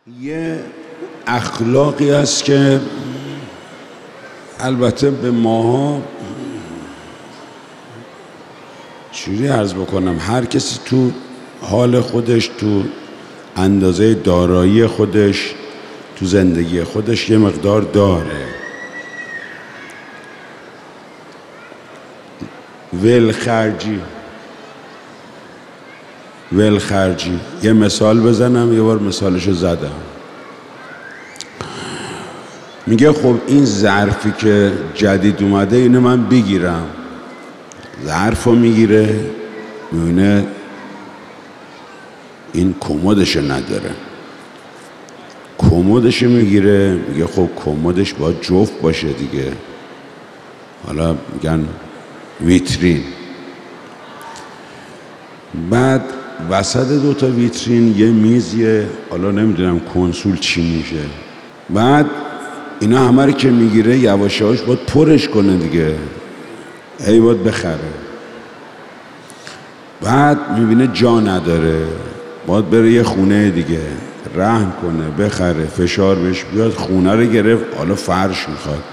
یه اخلاقی هست که البته به ماها چجوری عرض بکنم، هر کسی تو حال خودش، تو اندازه دارایی خودش، تو زندگی خودش یه مقدار داره. ولخرجی یه مثال بزنم، یه بار مثالشو زدم. میگه خب این ظرفی که جدید اومده اینو من بگیرم. ظرفو میگیره، میبینه این کمدشو نداره. کمدشو میگیره، میگه خب کمدش باید جفت باشه دیگه. حالا میگن ویترین. بعد وسط دوتا ویترین یه میزیه، حالا نمیدونم کنسول چی میشه. بعد اینا همه رو که میگیره یواشهاش باید پرش کنه دیگه، هی باید بخره. بعد میبینه جا نداره، باید بره یه خونه دیگه رهن کنه، بخره، فشار بهش بیاد، خونه رو گرفت، حالا فرش میخواد،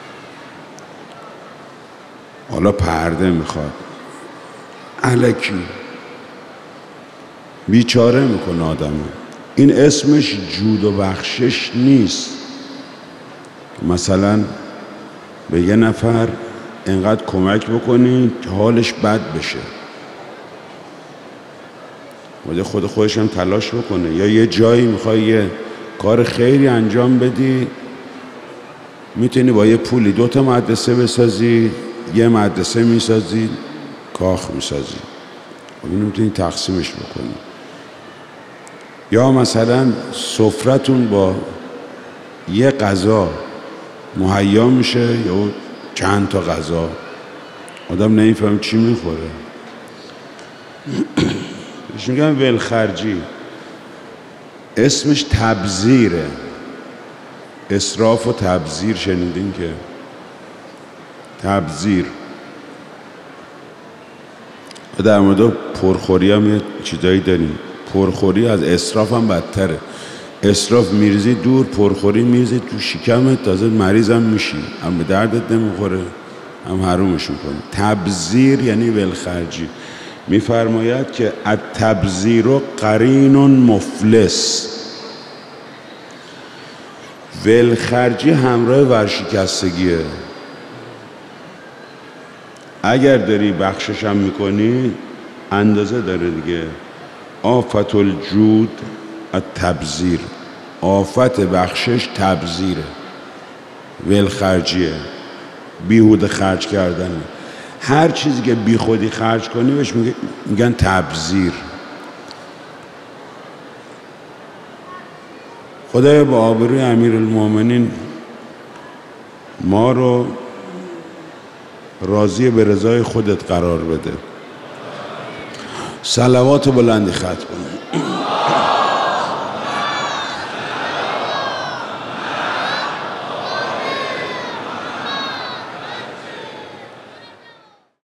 حالا پرده میخواد. الکی بیچاره میکنه آدمو. این اسمش جود و بخشش نیست. مثلا به یه نفر اینقدر کمک بکنی که حالش بد بشه، باید خودش هم تلاش بکنه. یا یه جایی میخوای یه کار خیری انجام بدی، میتونی با یه پولی 2 مدرسه بسازی، یه مدرسه میسازی، کاخ میسازی، اینو میتونی تقسیمش بکنی. یا مثلا سفرتون با یه غذا مهیا میشه یا چند تا غذا، آدم نمیفهم چی میخوره. بهش میگن ولخرجی. اسمش تبذیره. اسراف و تبذیر شنیدین که؟ تبذیر. در مورد پرخوری هم یه چیزایی داریم. پرخوری از اسراف هم بدتره. اسراف میریزی دور، پرخوری میریزی تو شکمت، تازه مریض هم میشی، هم به دردت نمیخوره، هم حرومش میکنه. تبذیر یعنی ولخرجی. میفرماید که التبذیر قرین مفلس. ولخرجی همراه ورشکستگیه. اگر داری بخشش هم میکنی اندازه داره دیگه. آفت الجود التبذیر. آفت بخشش تبذیره، ولخرجیه، بیهوده خرج کردنه. هر چیزی که بی خودی خرج کنی بهش میگن تبذیر. خدای با آبروی امیرالمومنین ما رو راضی به رضای خودت قرار بده. صلوات بلندی ختم کن.